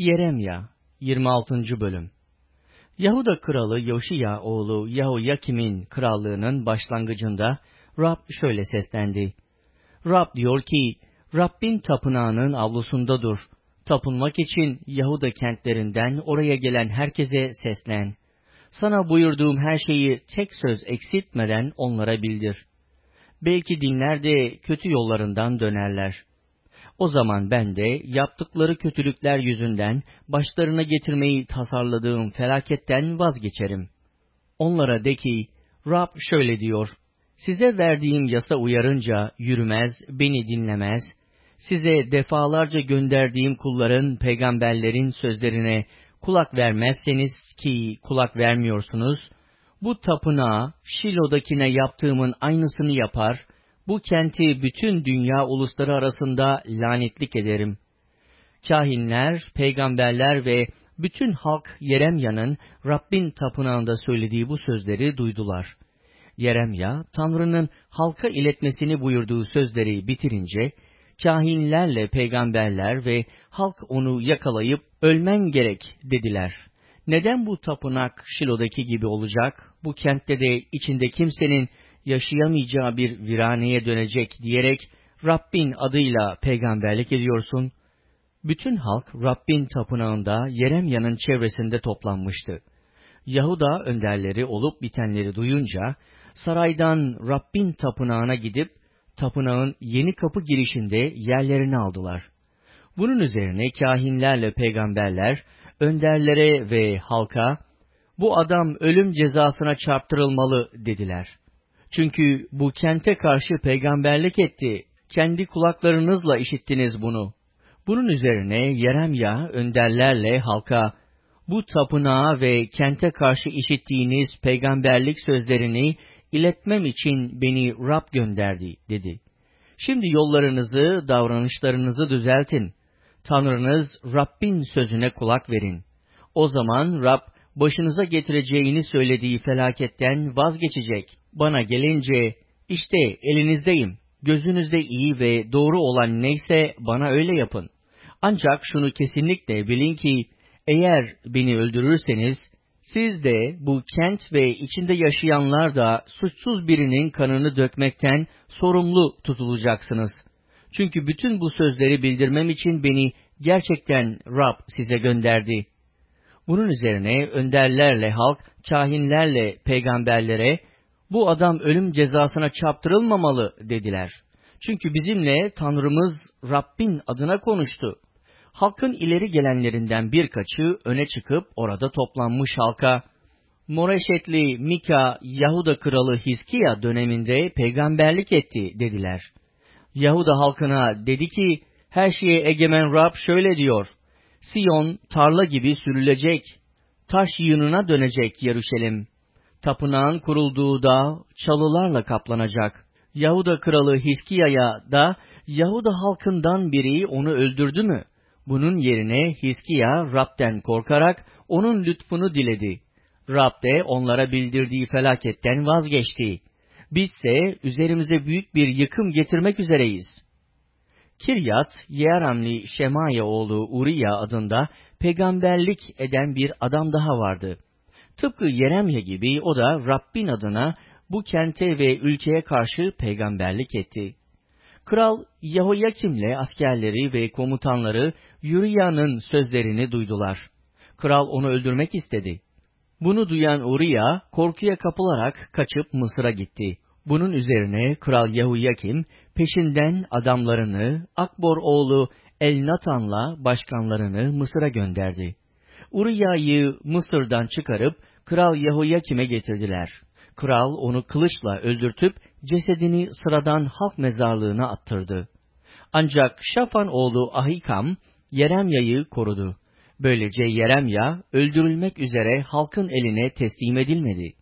Yeremya 26. Bölüm. Yahuda kralı Yoşiya oğlu Yahoyakim'in krallığının başlangıcında Rab şöyle seslendi. Rab diyor ki, Rabbin tapınağının avlusunda dur. Tapınmak için Yahuda kentlerinden oraya gelen herkese seslen. Sana buyurduğum her şeyi tek söz eksiltmeden onlara bildir. Belki dinler de kötü yollarından dönerler. O zaman ben de yaptıkları kötülükler yüzünden başlarına getirmeyi tasarladığım felaketten vazgeçerim. Onlara de ki, Rab şöyle diyor, size verdiğim yasa uyarınca yürümez, beni dinlemez, size defalarca gönderdiğim kulların, peygamberlerin sözlerine kulak vermezseniz ki kulak vermiyorsunuz, bu tapınağa, Şilo'dakine yaptığımın aynısını yapar, bu kenti bütün dünya ulusları arasında lanetlik ederim. Kâhinler, peygamberler ve bütün halk Yeremya'nın Rabbin tapınağında söylediği bu sözleri duydular. Yeremya, Tanrı'nın halka iletmesini buyurduğu sözleri bitirince, kâhinlerle peygamberler ve halk onu yakalayıp ölmen gerek dediler. Neden bu tapınak Şilo'daki gibi olacak, bu kentte de içinde kimsenin yaşayamayacağı bir viraneye dönecek diyerek Rabbin adıyla peygamberlik ediyorsun? Bütün halk Rabbin tapınağında Yeremya'nın çevresinde toplanmıştı. Yahuda önderleri olup bitenleri duyunca saraydan Rabbin tapınağına gidip tapınağın yeni kapı girişinde yerlerini aldılar. Bunun üzerine kâhinlerle peygamberler önderlere ve halka, bu adam ölüm cezasına çarptırılmalı dediler. Çünkü bu kente karşı peygamberlik etti. Kendi kulaklarınızla işittiniz bunu. Bunun üzerine Yeremya önderlerle halka, bu tapınağa ve kente karşı işittiğiniz peygamberlik sözlerini iletmem için beni Rab gönderdi dedi. Şimdi yollarınızı, davranışlarınızı düzeltin. Tanrınız Rabbin sözüne kulak verin. O zaman Rab başınıza getireceğini söylediği felaketten vazgeçecek. Bana gelince, işte elinizdeyim. Gözünüzde iyi ve doğru olan neyse bana öyle yapın. Ancak şunu kesinlikle bilin ki, eğer beni öldürürseniz, siz de bu kent ve içinde yaşayanlar da suçsuz birinin kanını dökmekten sorumlu tutulacaksınız. Çünkü bütün bu sözleri bildirmem için beni gerçekten Rab size gönderdi. Bunun üzerine önderlerle halk, kâhinlerle peygamberlere, bu adam ölüm cezasına çarptırılmamalı dediler. Çünkü bizimle Tanrımız Rabbin adına konuştu. Halkın ileri gelenlerinden birkaçı öne çıkıp orada toplanmış halka, Moreşetli Mika, Yahuda kralı Hiskiya döneminde peygamberlik etti dediler. Yahuda halkına dedi ki, her şeye egemen Rab şöyle diyor, Siyon tarla gibi sürülecek, taş yığınına dönecek Yeruşalim. Tapınağın kurulduğu dağ çalılarla kaplanacak. Yahuda kralı Hiskiya'ya da Yahuda halkından biri onu öldürdü mü? Bunun yerine Hiskiya Rab'den korkarak onun lütfunu diledi. Rab de onlara bildirdiği felaketten vazgeçti. Bizse üzerimize büyük bir yıkım getirmek üzereyiz. Kiryat Yearamli Şemaya oğlu Uriya adında peygamberlik eden bir adam daha vardı. Tıpkı Yeremya gibi o da Rabbin adına bu kente ve ülkeye karşı peygamberlik etti. Kral Yehoyakim'le askerleri ve komutanları Uriya'nın sözlerini duydular. Kral onu öldürmek istedi. Bunu duyan Uriya korkuya kapılarak kaçıp Mısır'a gitti. Bunun üzerine Kral Yehoyakim peşinden adamlarını Akbor oğlu Elnatan'la başkanlarını Mısır'a gönderdi. Uriya'yı Mısır'dan çıkarıp Kral Yehoyakim'e getirdiler. Kral onu kılıçla öldürtüp cesedini sıradan halk mezarlığına attırdı. Ancak Şafan oğlu Ahikam Yeremya'yı korudu. Böylece Yeremya öldürülmek üzere halkın eline teslim edilmedi.